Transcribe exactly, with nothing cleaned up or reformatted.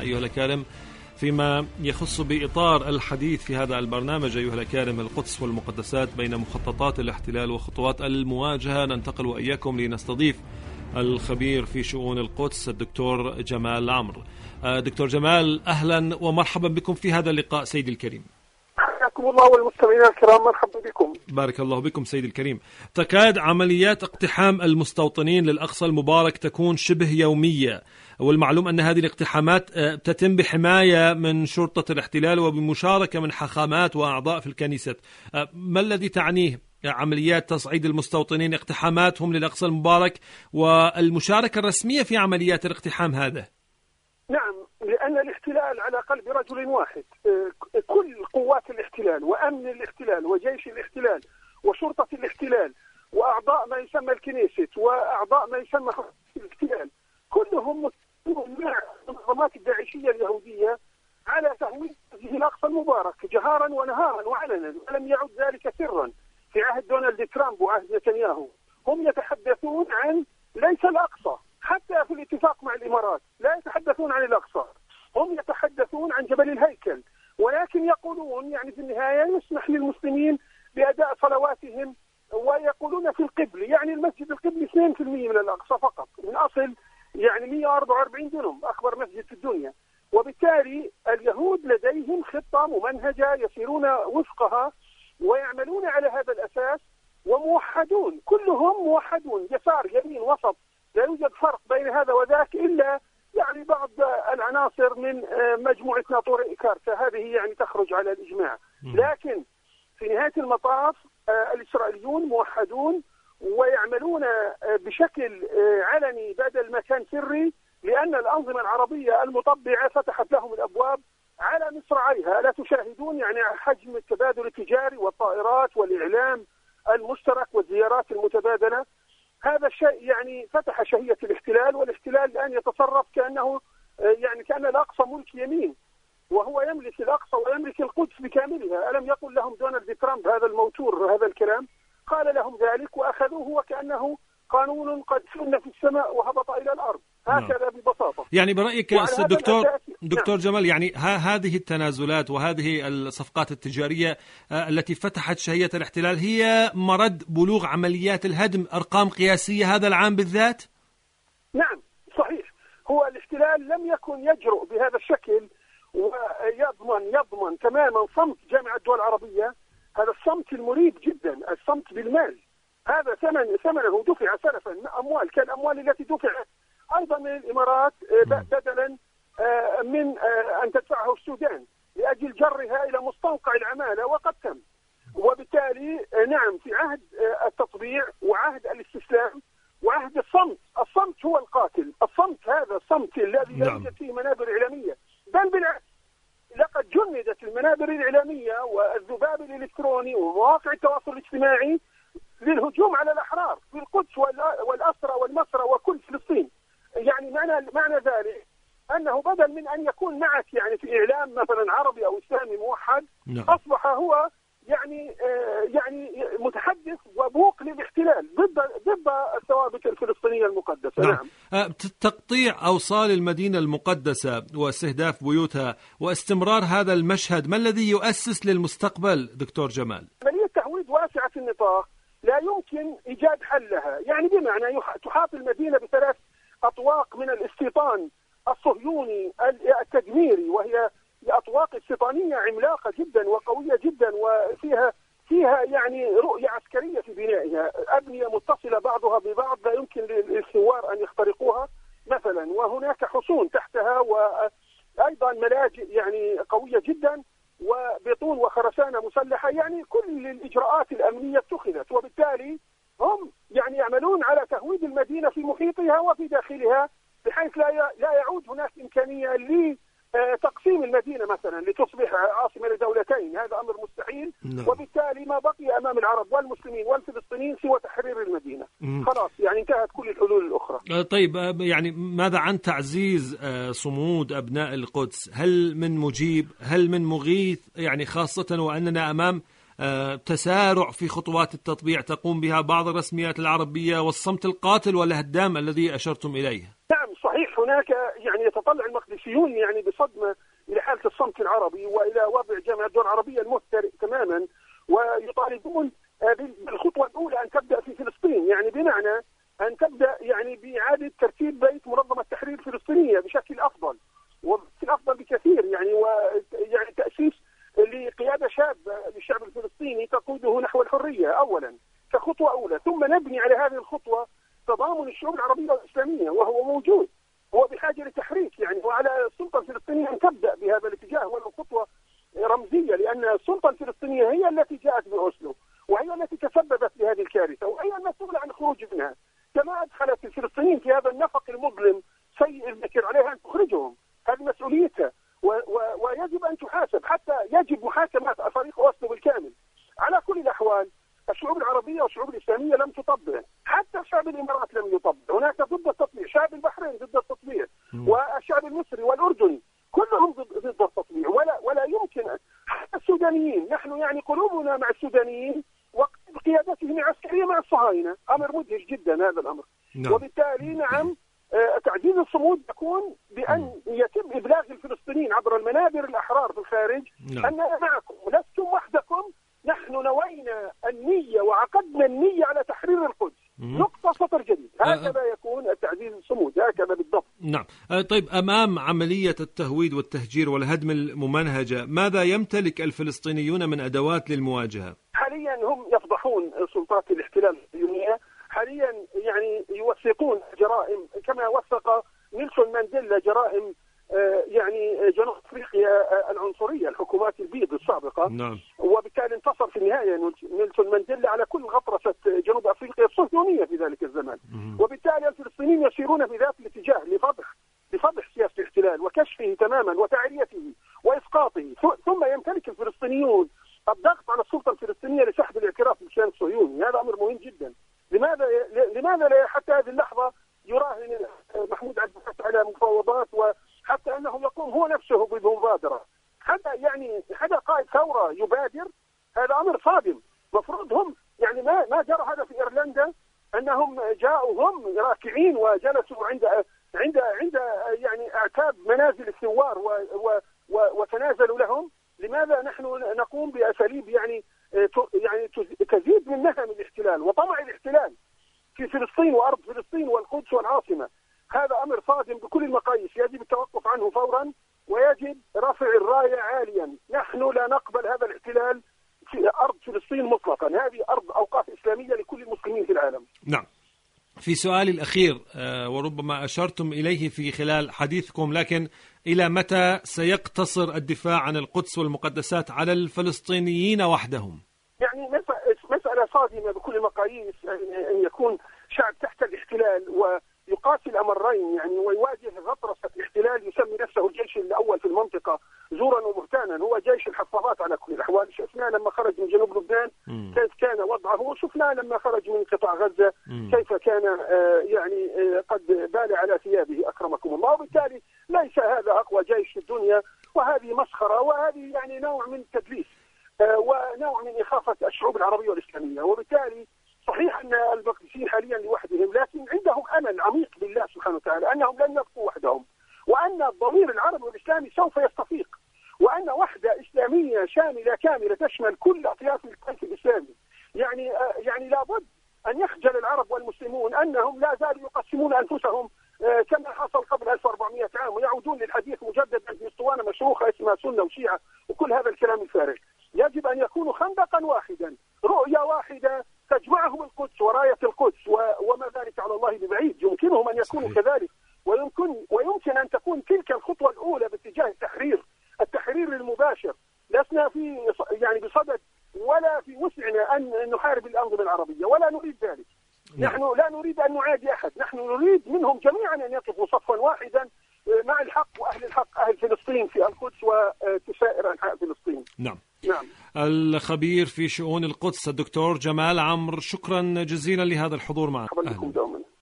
أيها الأكارم فيما يخص بإطار الحديث في هذا البرنامج أيها الأكارم القدس والمقدسات بين مخططات الاحتلال وخطوات المواجهة. ننتقل وإياكم لنستضيف الخبير في شؤون القدس الدكتور جمال عمرو. دكتور جمال، أهلا ومرحبا بكم في هذا اللقاء سيدي الكريم. حياكم الله والمستمعين الكرام، مرحبا بكم. بارك الله بكم سيدي الكريم. تكاد عمليات اقتحام المستوطنين للأقصى المبارك تكون شبه يومية، والمعلوم أن هذه الاقتحامات تتم بحماية من شرطة الاحتلال وبمشاركة من حاخامات وأعضاء في الكنيسة. ما الذي تعنيه عمليات تصعيد المستوطنين، اقتحاماتهم للأقصى المبارك والمشاركة الرسمية في عمليات الاقتحام هذا؟ نعم، لأن الاحتلال على قلب رجل واحد. كل قوات الاحتلال وأمن الاحتلال وجيش الاحتلال وشرطة الاحتلال وأعضاء ما يسمى الكنيسة وأعضاء ما يسمى الاحتلال كلهم متفقون مع المنظمات الداعشية اليهودية على تهويد الأقصى المبارك جهارا ونهارا وعلنا، ولم يعد ذلك سرا. في عهد دونالد ترامب وعهد نتنياهو هم يتحدثون عن ليس الأقصى، حتى في الاتفاق مع الإمارات لا يتحدثون عن الأقصى، هم يتحدثون عن جبل الهيكل، ولكن يقولون يعني في النهاية يسمح للمسلمين بأداء صلواتهم، ويقولون في القبل يعني المسجد القبلي اثنين بالمئة من الأقصى فقط من أصل يعني مئة وأربعة وأربعين دونم أكبر مسجد في الدنيا. وبالتالي اليهود لديهم خطة ممنهجة يسيرون وفقها ويعملون على هذا الأساس، وموحدون كلهم موحدون يسار يمين وسط، لا يوجد فرق بين هذا وذاك إلا يعني بعض العناصر من مجموعة ناطور كارتا، هذه يعني تخرج على الإجماع. لكن في نهاية المطاف الإسرائيليون موحدون ويعملون بشكل علني بدل ما كان سري، لأن الأنظمة العربية المطبعة فتحت لهم الأبواب على مصراعيها. لا تشاهدون يعني حجم التبادل التجاري والطائرات والإعلام المشترك والزيارات المتبادلة. هذا الشيء يعني فتح شهية الاحتلال، والاحتلال الآن يتصرف كأنه يعني كأن الأقصى ملك يمين، وهو يملك الأقصى ويملك القدس بكاملها. ألم يقل لهم دونالد ترامب هذا الموتور هذا الكلام؟ قال لهم ذلك وأخذوه وكأنه قانون قد سن في السماء وهبط إلى الأرض، هكذا ببساطة. يعني برأيك دكتور دكتور جمال، يعني هذه التنازلات وهذه الصفقات التجارية التي فتحت شهية الاحتلال هي مرد بلوغ عمليات الهدم أرقام قياسية هذا العام بالذات؟ نعم صحيح، هو الاحتلال لم يكن يجرؤ بهذا الشكل ويضمن يضمن تماما صمت جامعة الدول العربية. هذا الصمت المريب جدا، الصمت بالمال، هذا ثمن ثمنه دفع سلفا أموال كالأموال التي دفعت أيضا من الإمارات بدلا من أن تدفعه السودان لأجل جرها إلى مستنقع العمالة، وقد تم. وبالتالي نعم في عهد التطبيع وعهد الاستسلام وعهد الصمت، الصمت هو القاتل. الصمت هذا الصمت الذي لا يوجد فيه منابر إعلامية، بل بالعكس لقد جندت المنابر الإعلامية والذباب الإلكتروني ومواقع التواصل الاجتماعي للهجوم على الأحرار في القدس والأسرى والمسرى وكل فلسطين. يعني معنى معنى ذلك أنه بدل من أن يكون معك يعني في إعلام مثلا عربي أو إسلامي موحد، أصبح هو يعني آه يعني متحدث وبوق للاحتلال ضد ضد الثوابت الفلسطينية المقدسة. نعم. نعم. تقطيع أوصال المدينة المقدسة واستهداف بيوتها واستمرار هذا المشهد، ما الذي يؤسس للمستقبل دكتور جمال؟ عملية تهويد واسعة النطاق لا يمكن إيجاد حل لها، يعني بمعنى تحاط المدينة بثلاث أطواق من الاستيطان الصهيوني التدميري، وهي أطواق استيطانية عملاقة جدا وقوية جدا، وفيها فيها يعني رؤية عسكرية في بنائها، أبنية متصلة بعضها ببعض لا يمكن للثوار أن يخترقوها مثلا، وهناك حصون تحتها وأيضا ملاجئ يعني قوية جدا وبطون وخرسانة مسلحة، يعني كل الإجراءات الأمنية اتخذت. وبالتالي هم يعني يعملون على تهويد المدينة في محيطها وفي داخلها، بحيث لا لا يعود هناك إمكانية لتقسيم المدينة مثلا لتصبح عاصمة لدولتين، هذا أمر مستحيل. نعم. وبالتالي ما بقي أمام العرب والمسلمين والفلسطينيين سوى تحرير المدينة. مم. خلاص يعني انتهت كل الحلول الأخرى. طيب يعني ماذا عن تعزيز صمود أبناء القدس؟ هل من مجيب؟ هل من مغيث؟ يعني خاصة وأننا أمام تسارع في خطوات التطبيع تقوم بها بعض الرسميات العربية والصمت القاتل والهدام الذي أشرتم إليه. نعم صحيح، هناك يعني يتطلع المقدسي السياسيون يعني بصدمة إلى حالة الصمت العربي وإلى وضع جامعة الدول العربية المهترئ تماما، ويطالبون بالخطوة الأولى أن تبدأ في فلسطين، يعني بمعنى أن تبدأ يعني بإعادة ترتيب بيت منظمة التحرير الفلسطينية بشكل أفضل وبشكل أفضل بكثير، يعني ويعني تأسيس لقيادة شابة للشعب الفلسطيني تقوده نحو الحرية أولا كخطوة أولى، ثم نبني على هذه الخطوة تضامن الشعوب العربية والإسلامية وهو موجود، هو بحاجة لتحريك يعني، وعلى السلطة الفلسطينية أن تبدأ بهذا الاتجاه ولو خطوة رمزية، لأن السلطة الفلسطينية هي التي جاءت بأوسلو وهي التي تسببت بهذه الكارثة وهي المسؤولة عن الخروج منها، كما أدخلت الفلسطينيين في هذا النفق المظلم سيء الذكر، عليها أن تخرجهم، هذه مسؤوليتها و و ويجب أن تحاسب، حتى يجب محاكمة فريق أوسلو بالكامل. على كل الأحوال الشعوب العربية والشعوب الإسلامية لم تطبع، حتى شعب الإمارات لم يطبع، هناك ضد التطبيع، شعب البحرين ضد التطبيع والشعب المصري والأردني كلهم ضد التطبيع، ولا ولا يمكن. حتى السودانيين، نحن يعني قلوبنا مع السودانيين وقيادتهم العسكرية مع الصهاينة، أمر مدهش جدا هذا الأمر. نعم. وبالتالي نعم آه تعزيز الصمود يكون بأن يتم إبلاغ الفلسطينيين عبر المنابر الأحرار في الخارج نعم. أننا معكم ولستم وحدكم، نحن نوينا النية وعقدنا النية على تحرير القدس. نقطة سطر جديد، هكذا أه يكون التعزيز الصمود، هكذا بالضبط. نعم. أه طيب، أمام عملية التهويد والتهجير والهدم الممنهجة ماذا يمتلك الفلسطينيون من أدوات للمواجهة؟ حاليا هم يفضحون سلطات الاحتلال الصهيونية، حاليا يعني يوثقون جرائم كما وثق نيلسون مانديلا جرائم يعني جنوب افريقيا العنصريه، الحكومات البيض السابقه. نعم. وبالتالي انتصر في النهايه نيلسون مانديلا على كل غطرسه جنوب افريقيا الصهيونيه في ذلك الزمان. مم. وبالتالي الفلسطينيين يسيرون في ذات الاتجاه لفضح لفضح سياسه الاحتلال وكشفه تماما وتعريته واسقاطه، ثم يمتلك الفلسطينيون الضغط على السلطه الفلسطينيه لسحب الاعتراف بالكيان الصهيوني، هذا امر مهم جدا. لماذا لماذا لا حتى هذه اللحظه يراهن محمود عبد الفتاح على مفاوضات وحتى انه يقوم هو نفسه بالمبادره؟ حتى يعني حتى قائد ثوره يبادر، هذا امر صادم. مفروض هم يعني ما ما جرى هذا في ايرلندا، انهم جاءوا هم راكعين وجلسوا عند عند عند يعني اعتاب منازل الثوار و و و وتنازلوا لهم. لماذا نحن نقوم باساليب يعني يعني تزيد من نهم الاحتلال وطمع الاحتلال في فلسطين وارض فلسطين والقدس والعاصمه؟ هذا امر صادم بكل المقاييس، يجب التوقف عنه فورا ويجب رفع الرايه عاليا. نحن لا نقبل هذا الاحتلال في ارض فلسطين مطلقا، هذه ارض اوقاف اسلاميه لكل المسلمين في العالم. نعم. في سؤالي الأخير وربما أشرتم إليه في خلال حديثكم، لكن إلى متى سيقتصر الدفاع عن القدس والمقدسات على الفلسطينيين وحدهم؟ يعني مسألة صادمة بكل المقاييس أن يكون شعب تحت الاحتلال ويقاسي الأمرين يعني ويواجه غطرسة الاحتلال يسمي نفسه الجيش الأول في المنطقة زورا وبهتانا، هو جيش الحفاظات على كل الأحوال. شفنا لما خرج من جنوب لبنان م. كيف كان وضعه، وشفنا لما خرج من قطاع غزة م. كيف كان آه يعني آه قد بال على ثيابه أكرمكم الله. وبالتالي ليس هذا أقوى جيش في الدنيا، وهذه مسخرة وهذه يعني نوع من التدليس آه ونوع من إخافة الشعوب العربية والإسلامية. وبالتالي صحيح أن المقدسيين حاليا لوحدهم، لكن عندهم أمل عميق بالله سبحانه وتعالى أنهم لن يبقوا وحدهم، وأن الضمير العربي والإسلامي سوف يستفيق، وأن وحدة إسلامية شاملة كاملة تشمل كل أطياف الكيان الإسلامي. يعني آه يعني لابد أن يخجل العرب والمسلمون أنهم لا زالوا يقسمون أنفسهم آه كما حصل قبل ألف وأربعمائة عام، ويعودون للحديث مجددا في اسطوانة مشروخة اسمها سنة وشيعة وكل هذا الكلام الفارغ. يجب أن يكونوا خندقا واحدا، رؤية واحدة تجمعهم القدس وراية القدس، وما ذلك على الله ببعيد. يمكنهم أن يكونوا كذلك، ويمكن ويمكن أن تكون تلك الخطوة الأولى باتجاه التحرير التحرير المباشر. لسنا في يعني بصدد ولا في وسعنا أن نحارب الأنظمة العربية، ولا نريد ذلك. نحن لا نريد أن نعادي أحد، نحن نريد منهم جميعا أن يقفوا صفا واحدا مع الحق وأهل الحق، أهل فلسطين في القدس وسائر أنحاء فلسطين. نعم. نعم. الخبير في شؤون القدس الدكتور جمال عمرو، شكرا جزيلا لهذا الحضور معنا.